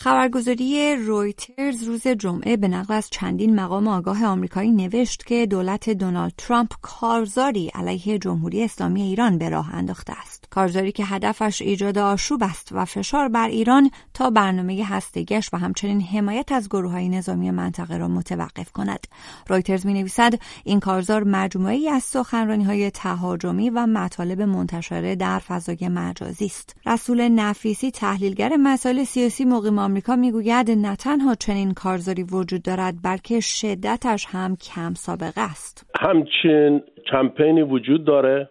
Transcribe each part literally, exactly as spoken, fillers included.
خبرگزاری رویترز روز جمعه به نقل از چندین مقام آگاه آمریکایی نوشت که دولت دونالد ترامپ کارزاری علیه جمهوری اسلامی ایران به راه انداخته است. کارزاری که هدفش ایجاد آشوب است و فشار بر ایران تا برنامه هسته‌ایش و همچنین حمایت از گروه‌های نظامی منطقه را متوقف کند. رویترز می‌نویسد این کارزار مجموعه‌ای از سخنرانی‌های تهاجمی و مطالب منتشره در فضای مجازی است. رسول نفیسی تحلیلگر مسائل سیاسی مقیم آمریکا میگوید نه تنها چنین کارزاری وجود دارد بلکه شدتش هم کم سابقه است. همچنین کمپینی وجود داره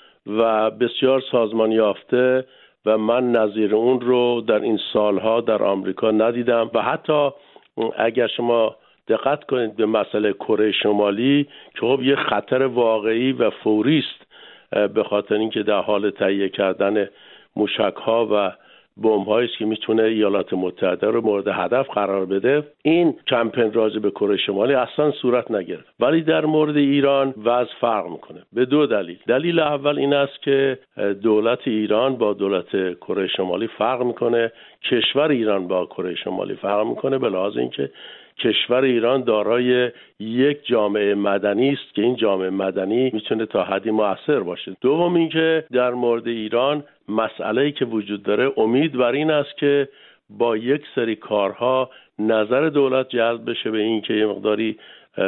و بسیار سازمان یافته و من نظیر اون رو در این سالها در آمریکا ندیدم و حتی اگر شما دقت کنید به مسئله کره شمالی که خب یه خطر واقعی و فوری است به خاطر اینکه در حال تهیه کردن موشک‌ها و بمب‌هایی است که میتونه ایالات متحده رو مورد هدف قرار بده، این کمپین راجع به کره شمالی اصلا صورت نگرفت. ولی در مورد ایران وضع فرق میکنه به دو دلیل. دلیل اول این است که دولت ایران با دولت کره شمالی فرق میکنه، کشور ایران با کره شمالی فرق میکنه به لحاظ اینکه کشور ایران دارای یک جامعه مدنی است که این جامعه مدنی میتونه تا حدی مؤثر باشه. دوم اینکه در مورد ایران مسئله‌ای که وجود داره امید بر این است که با یک سری کارها نظر دولت جلب بشه به این که یه مقداری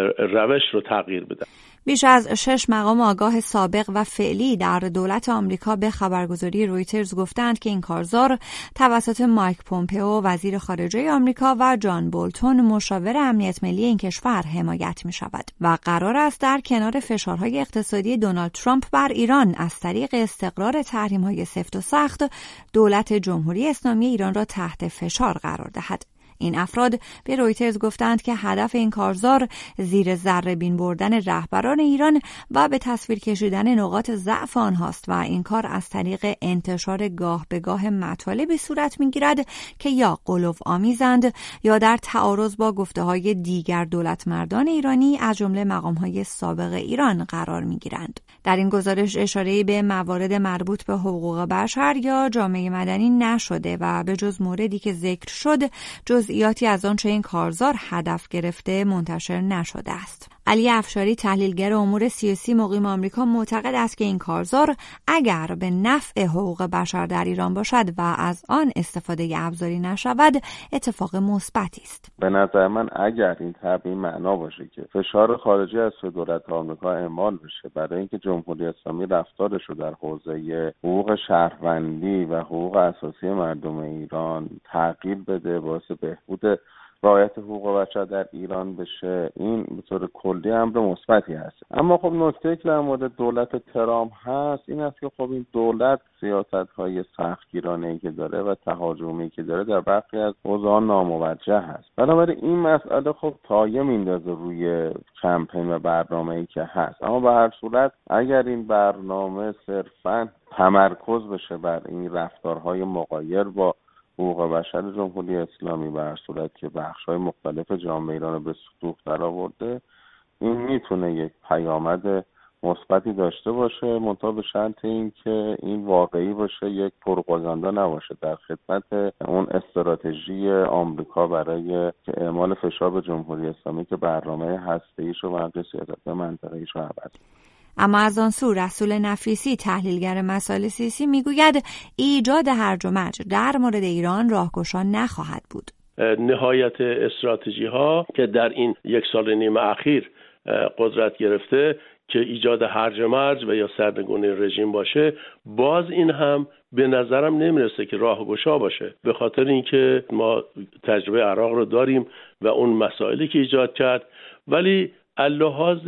روش رو تغییر بده. بیش از شش مقام آگاه سابق و فعلی در دولت آمریکا به خبرگزاری رویترز گفتند که این کارزار توسط مایک پومپئو وزیر خارجه آمریکا و جان بولتون مشاور امنیت ملی این کشور حمایت می شود و قرار است در کنار فشارهای اقتصادی دونالد ترامپ بر ایران از طریق استقرار تحریم‌های سفت و سخت دولت جمهوری اسلامی ایران را تحت فشار قرار دهد. این افراد به رویترز گفتند که هدف این کارزار زیر ذره بین بردن رهبران ایران و به تصویر کشیدن نقاط ضعف آنهاست و این کار از طریق انتشار گاه به گاه مطالبی صورت می‌گیرد که یا غلو آمیزند یا در تعارض با گفته‌های دیگر دولتمردان ایرانی از جمله مقام‌های سابق ایران قرار می‌گیرند. در این گزارش اشاره‌ای به موارد مربوط به حقوق بشر یا جامعه مدنی نشده و به جز موردی که ذکر شد جزئیاتی از آنچه این کارزار هدف گرفته منتشر نشده است. علی افشاری تحلیلگر امور سیاسی مقیم آمریکا معتقد است که این کارزار اگر به نفع حقوق بشر در ایران باشد و از آن استفاده ابزاری نشود اتفاق مثبتی است. به نظر من اگر این تعبیر معنا باشه که فشار خارجی از سوی دولت آمریکا اعمال بشه برای اینکه جمهوری اسلامی رفتارش رو در حوزه حقوق شهروندی و حقوق اساسی مردم ایران تغییر بده، باعث بهبود رعایت حقوق بشر در ایران بشه، این به طور کلی امر مثبتی هست. اما خب نکته که در مورد دولت ترامپ هست این است که خب این دولت سیاست‌های سختگیرانه‌ای که داره و تهاجمی که داره در برخی از حوزه‌ها ناموجه هست. بنابراین این مسئله خب تایه میندازه روی کمپین و برنامه‌ای که هست. اما به هر صورت اگر این برنامه صرفاً تمرکز بشه بر این رفتارهای مغایر با حقوق بشر جمهوری اسلامی به هر صورت که بخش‌های مختلف جامعه ایران رو به سطوح درآورده، این میتونه یک پیامد مثبتی داشته باشه، منتها به شرط این که این واقعی باشه، یک پروپاگاندا نباشه در خدمت اون استراتژی آمریکا برای اعمال فشار به جمهوری اسلامی که برنامه هسته‌ایش و برنامه سیاست منطقه‌ایش رو عوض. اما از آن سو رسول نفیسی تحلیلگر مسائل سیاسی میگوید ایجاد هرج و مرج در مورد ایران راهگشا نخواهد بود. نهایت استراتژی ها که در این یک سال نیم اخیر قدرت گرفته که ایجاد هرج و مرج و یا سرنگونی رژیم باشه، باز این هم به نظرم نمیرسه که راهگشا باشه، به خاطر اینکه ما تجربه عراق رو داریم و اون مسائلی که ایجاد کرد. ولی اللحاظ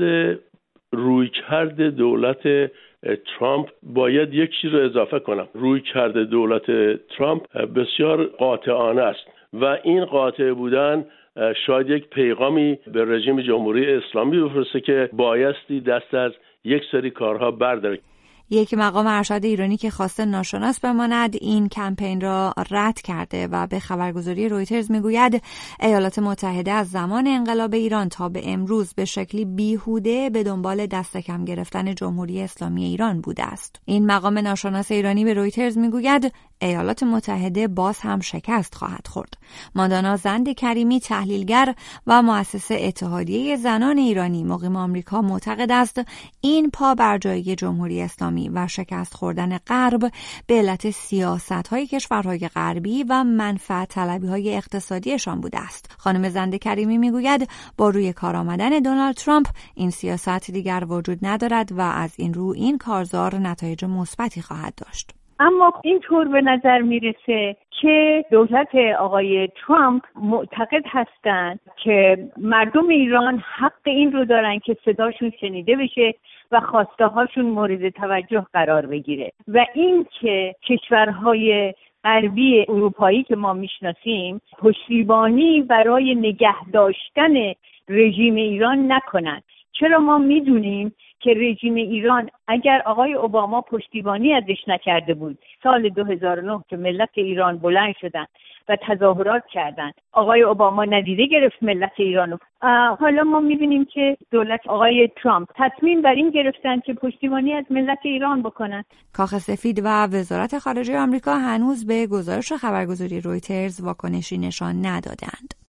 رویکرد دولت ترامپ باید یک چیز رو اضافه کنم. رویکرد دولت ترامپ بسیار قاطعانه است و این قاطع بودن شاید یک پیغامی به رژیم جمهوری اسلامی بفرسته که بایستی دست از یک سری کارها برداره. یک مقام ارشد ایرانی که خواسته ناشناس بماند این کمپین را رد کرده و به خبرگزاری رویترز میگوید ایالات متحده از زمان انقلاب ایران تا به امروز به شکلی بیهوده به دنبال دست کم گرفتن جمهوری اسلامی ایران بوده است. این مقام ناشناس ایرانی به رویترز میگوید ایالات متحده باز هم شکست خواهد خورد. ماندانا زند کریمی، تحلیلگر و مؤسس اتحادیه زنان ایرانی مقیم آمریکا، معتقد است این پا بر جایی جمهوری اسلامی و شکست خوردن غرب به علت سیاست‌های کشورهای غربی و منفعت طلبی‌های اقتصادیشان بوده است. خانم زند کریمی میگوید با روی کار آمدن دونالد ترامپ این سیاست دیگر وجود ندارد و از این رو این کارزار نتایج مثبتی خواهد داشت. اما اینطور به نظر میرسه که دولت آقای ترامپ معتقد هستند که مردم ایران حق این رو دارن که صداشون شنیده بشه و خواسته هاشون مورد توجه قرار بگیره و این که کشورهای غربی اروپایی که ما میشناسیم پشتیبانی برای نگه داشتن رژیم ایران نکنند. چرا ما میدونیم که رژیم ایران اگر آقای اوباما پشتیبانی ازش نکرده بود، سال دو هزار و نه که ملت ایران بلند شدن و تظاهرات کردند، آقای اوباما ندیده گرفت ملت ایرانو. حالا ما میبینیم که دولت آقای ترامپ تصمیم بر این گرفتن که پشتیبانی از ملت ایران بکنن. کاخ سفید و وزارت خارجه آمریکا هنوز به گزارش خبرگزاری رویترز واکنشی نشان ندادند.